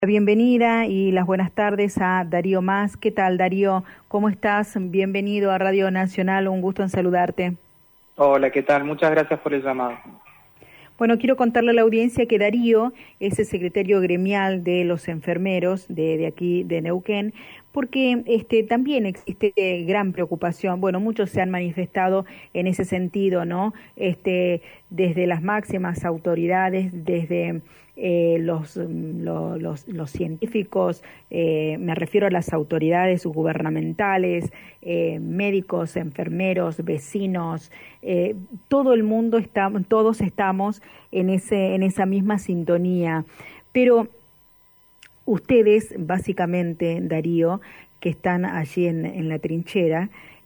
Bienvenida y las buenas tardes a Darío Mas. ¿Qué tal, Darío? ¿Cómo estás? Bienvenido a Radio Nacional, un gusto en saludarte. Hola, ¿qué tal? Muchas gracias por el llamado. Bueno, quiero contarle a la audiencia que Darío es el secretario gremial de los enfermeros de aquí de Neuquén, porque también existe gran preocupación. Bueno, muchos se han manifestado en ese sentido, ¿no? Desde las máximas autoridades, desde los científicos, me refiero a las autoridades gubernamentales, médicos, enfermeros, vecinos, todo el mundo todos estamos en esa misma sintonía. Pero ustedes, básicamente, Darío, que están allí en la trinchera,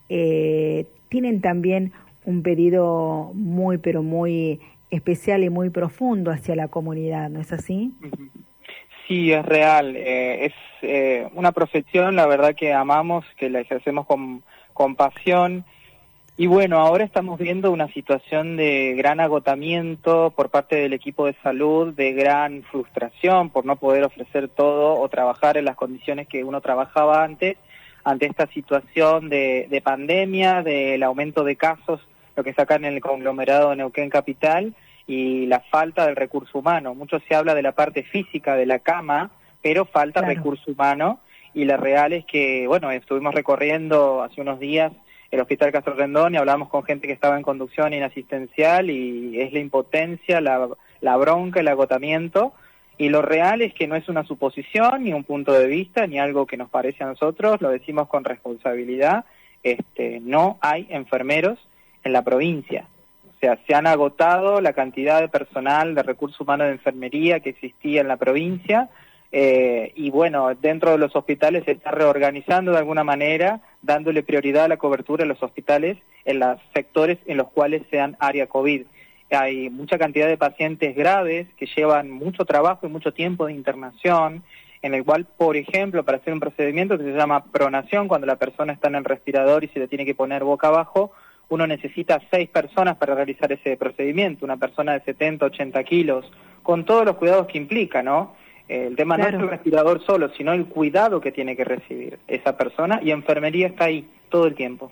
tienen también un pedido muy, pero muy especial y muy profundo hacia la comunidad, ¿no es así? Sí, es real. Es una profesión, la verdad, que amamos, que la ejercemos con pasión. Y bueno, ahora estamos viendo una situación de gran agotamiento por parte del equipo de salud, de gran frustración por no poder ofrecer todo o trabajar en las condiciones que uno trabajaba antes, ante esta situación de pandemia, del aumento de casos, lo que sacan en el conglomerado de Neuquén Capital, y la falta del recurso humano. Mucho se habla de la parte física de la cama, pero falta recurso humano, y la real es que, bueno, estuvimos recorriendo hace unos días el Hospital Castro Rendón y hablamos con gente que estaba en conducción inasistencial, y es la impotencia, la bronca, el agotamiento, y lo real es que no es una suposición, ni un punto de vista, ni algo que nos parece a nosotros, lo decimos con responsabilidad. No hay enfermeros en la provincia. O sea, se han agotado la cantidad de personal, de recursos humanos de enfermería que existía en la provincia, y bueno, dentro de los hospitales se está reorganizando de alguna manera, dándole prioridad a la cobertura de los hospitales en los sectores en los cuales sean área COVID. Hay mucha cantidad de pacientes graves que llevan mucho trabajo y mucho tiempo de internación, en el cual, por ejemplo, para hacer un procedimiento que se llama pronación, cuando la persona está en el respirador y se le tiene que poner boca abajo, uno necesita 6 personas para realizar ese procedimiento, una persona de 70, 80 kilos, con todos los cuidados que implica, ¿no? El tema no es el respirador solo, sino el cuidado que tiene que recibir esa persona, y enfermería está ahí todo el tiempo.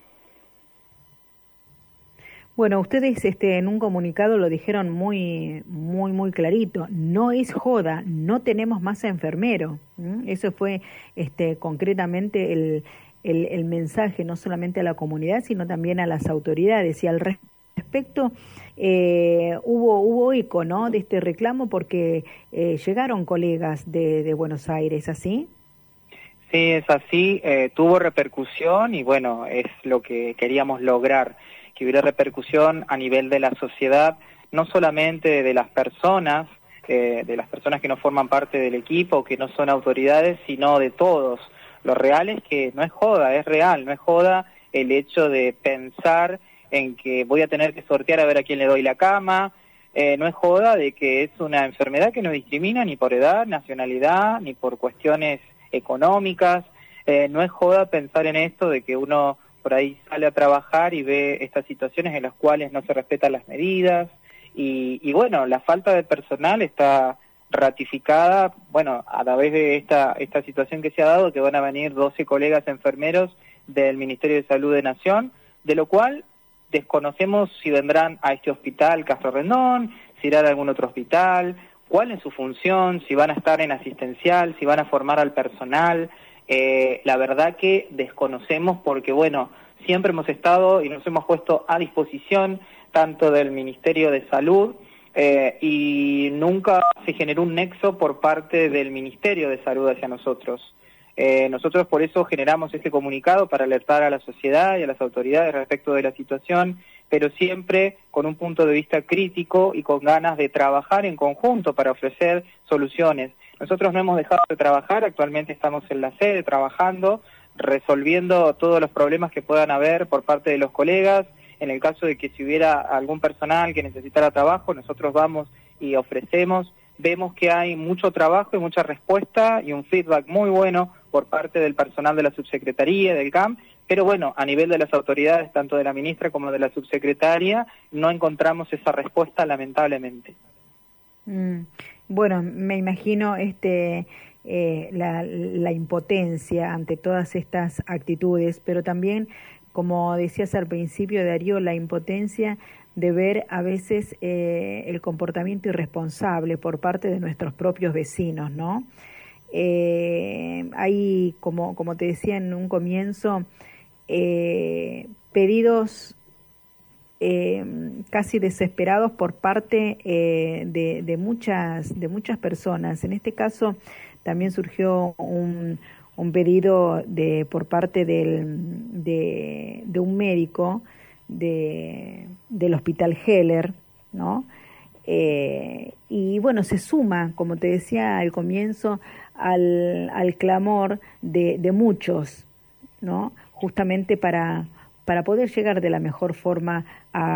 Bueno, ustedes en un comunicado lo dijeron muy clarito, no es joda, no tenemos más enfermero. Eso fue concretamente el mensaje, no solamente a la comunidad, sino también a las autoridades. Y al respecto, hubo eco, ¿no?, de este reclamo, porque llegaron colegas de Buenos Aires, ¿así? Sí, es así, tuvo repercusión, y bueno, es lo que queríamos lograr, que hubiera repercusión a nivel de la sociedad, no solamente de las personas que no forman parte del equipo, que no son autoridades, sino de todos. Lo real es que no es joda, es real, no es joda el hecho de pensar en que voy a tener que sortear a ver a quién le doy la cama, no es joda de que es una enfermedad que no discrimina ni por edad, nacionalidad, ni por cuestiones económicas. No es joda pensar en esto de que uno por ahí sale a trabajar y ve estas situaciones en las cuales no se respetan las medidas, y bueno, la falta de personal está ratificada, bueno, a través de esta situación que se ha dado, que van a venir 12 colegas enfermeros del Ministerio de Salud de Nación, de lo cual desconocemos si vendrán a este hospital Castro Rendón, si irán a algún otro hospital, cuál es su función, si van a estar en asistencial, si van a formar al personal. La verdad que desconocemos, porque bueno, siempre hemos estado y nos hemos puesto a disposición tanto del Ministerio de Salud, y nunca se generó un nexo por parte del Ministerio de Salud hacia nosotros. Nosotros por eso generamos este comunicado, para alertar a la sociedad y a las autoridades respecto de la situación, pero siempre con un punto de vista crítico y con ganas de trabajar en conjunto para ofrecer soluciones. Nosotros no hemos dejado de trabajar, actualmente estamos en la sede trabajando, resolviendo todos los problemas que puedan haber por parte de los colegas. En el caso de que si hubiera algún personal que necesitara trabajo, nosotros vamos y ofrecemos. Vemos que hay mucho trabajo y mucha respuesta y un feedback muy bueno por parte del personal de la subsecretaría, del CAM, pero bueno, a nivel de las autoridades, tanto de la ministra como de la subsecretaria, no encontramos esa respuesta, lamentablemente. Bueno, me imagino la impotencia ante todas estas actitudes, pero también, como decías al principio, Darío, la impotencia de ver a veces el comportamiento irresponsable por parte de nuestros propios vecinos, ¿no? Hay, como te decía en un comienzo, pedidos casi desesperados por parte de muchas personas. En este caso también surgió un pedido por parte de un médico del Hospital Heller, ¿no? Y bueno, se suma, como te decía al comienzo, al clamor de muchos, ¿no? Justamente para poder llegar de la mejor forma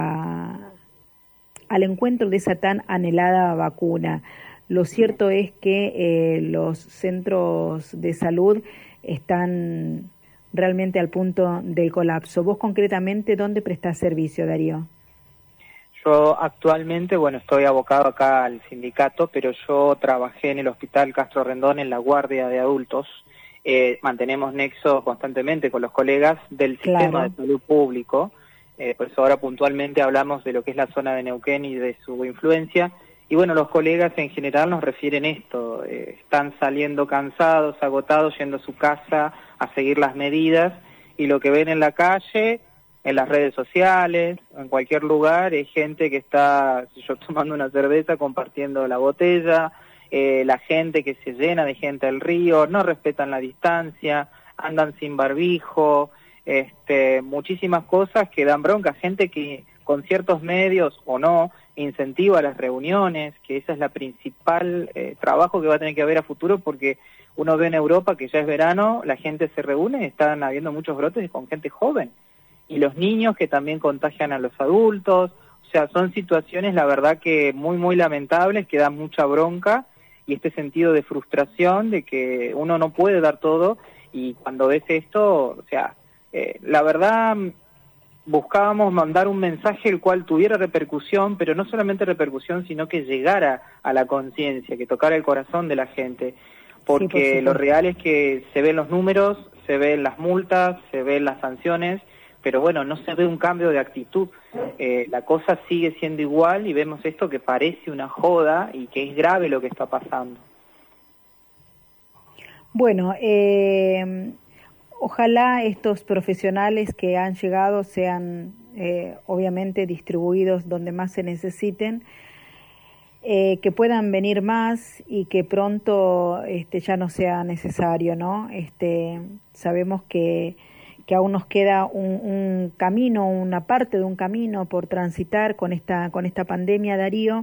al encuentro de esa tan anhelada vacuna. Lo cierto es que los centros de salud están realmente al punto del colapso. Vos concretamente, ¿dónde prestás servicio, Darío? Yo actualmente, bueno, estoy abocado acá al sindicato, pero yo trabajé en el Hospital Castro Rendón en la guardia de adultos. Mantenemos nexo constantemente con los colegas del sistema de salud público, por eso ahora puntualmente hablamos de lo que es la zona de Neuquén y de su influencia. Y bueno, los colegas en general nos refieren esto, están saliendo cansados, agotados, yendo a su casa a seguir las medidas, y lo que ven en la calle, en las redes sociales, en cualquier lugar, es gente que está, yo tomando una cerveza, compartiendo la botella, la gente que se llena de gente al río, no respetan la distancia, andan sin barbijo, muchísimas cosas que dan bronca, gente que con ciertos medios o no incentiva las reuniones, que esa es la principal trabajo que va a tener que haber a futuro, porque uno ve en Europa que ya es verano, la gente se reúne, están habiendo muchos brotes con gente joven, y los niños que también contagian a los adultos. O sea, son situaciones, la verdad, que muy, muy lamentables, que dan mucha bronca, y este sentido de frustración de que uno no puede dar todo, y cuando ves esto, o sea, la verdad, buscábamos mandar un mensaje el cual tuviera repercusión, pero no solamente repercusión, sino que llegara a la conciencia, que tocara el corazón de la gente, porque sí, lo real es que se ven los números, se ven las multas, se ven las sanciones, pero bueno, no se ve un cambio de actitud. La cosa sigue siendo igual y vemos esto que parece una joda y que es grave lo que está pasando. Bueno, ojalá estos profesionales que han llegado sean obviamente distribuidos donde más se necesiten, que puedan venir más y que pronto ya no sea necesario, ¿no? Sabemos que aún nos queda un camino, una parte de un camino por transitar con esta pandemia, Darío,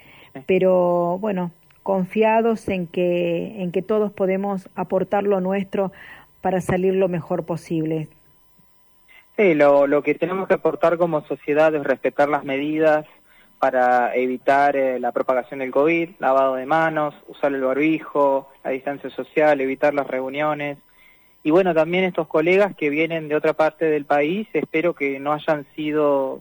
pero bueno, confiados en que todos podemos aportar lo nuestro para salir lo mejor posible. Sí, lo que tenemos que aportar como sociedad es respetar las medidas para evitar la propagación del COVID, lavado de manos, usar el barbijo, la distancia social, evitar las reuniones. Y bueno, también estos colegas que vienen de otra parte del país, espero que no hayan sido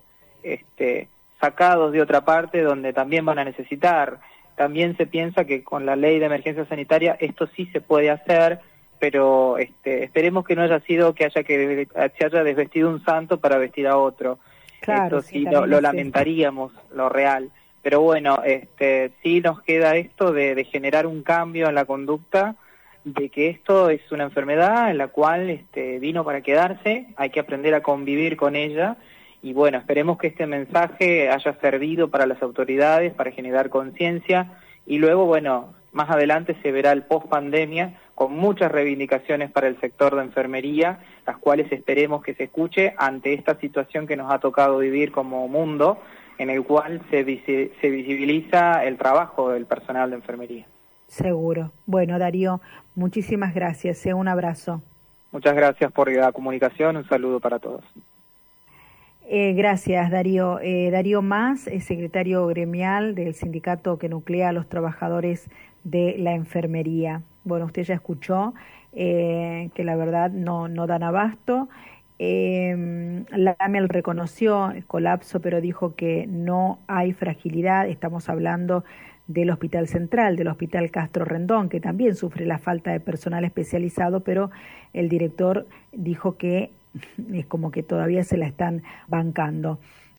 sacados de otra parte donde también van a necesitar. También se piensa que con la ley de emergencia sanitaria esto sí se puede hacer, pero esperemos que no haya sido que se haya desvestido un santo para vestir a otro. Claro, esto sí lo lamentaríamos, lo real. Pero bueno, sí nos queda esto de generar un cambio en la conducta, de que esto es una enfermedad en la cual vino para quedarse, hay que aprender a convivir con ella, y bueno, esperemos que este mensaje haya servido para las autoridades, para generar conciencia, y luego, bueno, más adelante se verá el post-pandemia, con muchas reivindicaciones para el sector de enfermería, las cuales esperemos que se escuche ante esta situación que nos ha tocado vivir como mundo, en el cual se visibiliza el trabajo del personal de enfermería. Seguro. Bueno, Darío, muchísimas gracias. Un abrazo. Muchas gracias por la comunicación. Un saludo para todos. Gracias, Darío. Darío Mas, secretario gremial del sindicato que nuclea a los trabajadores de la enfermería. Bueno, usted ya escuchó que la verdad no dan abasto. La AMEL reconoció el colapso, pero dijo que no hay fragilidad. Estamos hablando del Hospital Central, del Hospital Castro Rendón, que también sufre la falta de personal especializado, pero el director dijo que es como que todavía se la están bancando.